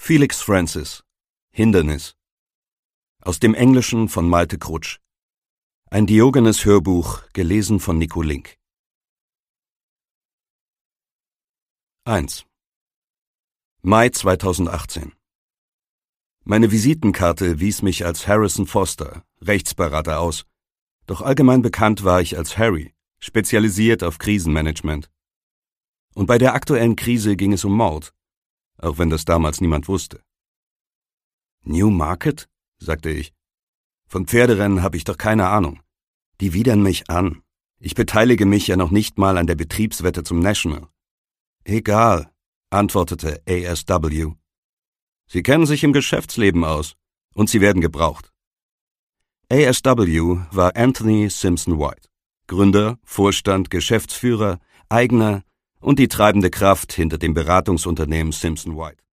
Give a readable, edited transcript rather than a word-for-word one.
Felix Francis. Hindernis. Aus dem Englischen von Malte Krutsch. Ein Diogenes-Hörbuch, gelesen von Nico Link. 1. Mai 2018. Meine Visitenkarte wies mich als Harrison Foster, Rechtsberater aus, doch allgemein bekannt war ich als Harry, spezialisiert auf Krisenmanagement. Und bei der aktuellen Krise ging es um Mord, auch wenn das damals niemand wusste. Newmarket? Sagte ich. Von Pferderennen habe ich doch keine Ahnung. Die widern mich an. Ich beteilige mich ja noch nicht mal an der Betriebswette zum National. Egal, antwortete ASW. Sie kennen sich im Geschäftsleben aus und Sie werden gebraucht. ASW war Anthony Simpson White, Gründer, Vorstand, Geschäftsführer, Eigner und die treibende Kraft hinter dem Beratungsunternehmen Simpson White.